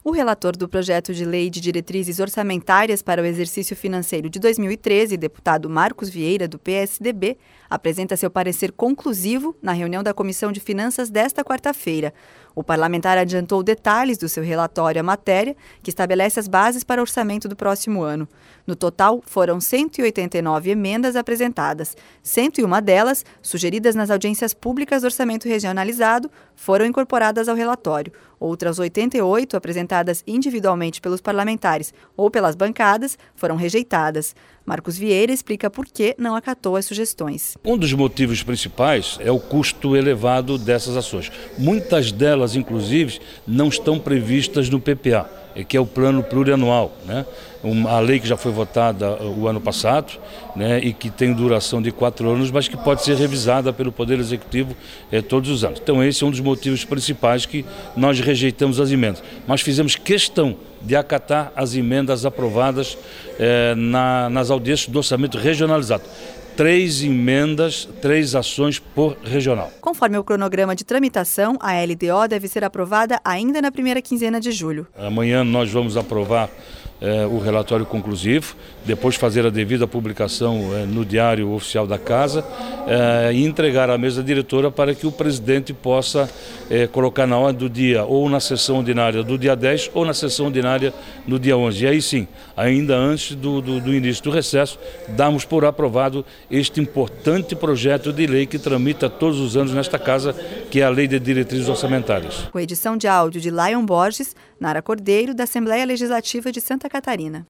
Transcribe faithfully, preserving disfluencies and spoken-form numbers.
O relator do projeto de lei de diretrizes orçamentárias para o exercício financeiro de dois mil e treze, deputado Marcos Vieira, do P S D B, apresenta seu parecer conclusivo na reunião da Comissão de Finanças desta quarta-feira. O parlamentar adiantou detalhes do seu relatório à matéria, que estabelece as bases para o orçamento do próximo ano. No total, foram cento e oitenta e nove emendas apresentadas. cento e uma delas, sugeridas nas audiências públicas do orçamento regionalizado, foram incorporadas ao relatório. Outras oitenta e oito, apresentadas individualmente pelos parlamentares ou pelas bancadas, foram rejeitadas. Marcos Vieira explica por que não acatou as sugestões. Um dos motivos principais é o custo elevado dessas ações. Muitas delas, inclusive, não estão previstas no P P A, que é o plano plurianual, né? A lei que já foi votada o ano passado, né, e que tem duração de quatro anos, mas que pode ser revisada pelo Poder Executivo eh, todos os anos. Então esse é um dos motivos principais que nós rejeitamos as emendas. Mas fizemos questão de acatar as emendas aprovadas eh, na, nas audiências do orçamento regionalizado. Três emendas, três ações por regional. Conforme o cronograma de tramitação, a L D O deve ser aprovada ainda na primeira quinzena de julho. Amanhã nós vamos aprovar eh, o relatório conclusivo, depois fazer a devida publicação eh, no Diário Oficial da Casa eh, e entregar à mesa diretora para que o presidente possa eh, colocar na ordem do dia, ou na sessão ordinária do dia dez, ou na sessão ordinária do dia onze. E aí sim, ainda antes do, do, do início do recesso, damos por aprovado este importante projeto de lei que tramita todos os anos nesta casa, que é a Lei de Diretrizes Orçamentárias. Com edição de áudio de Lion Borges, Nara Cordeiro, da Assembleia Legislativa de Santa Catarina.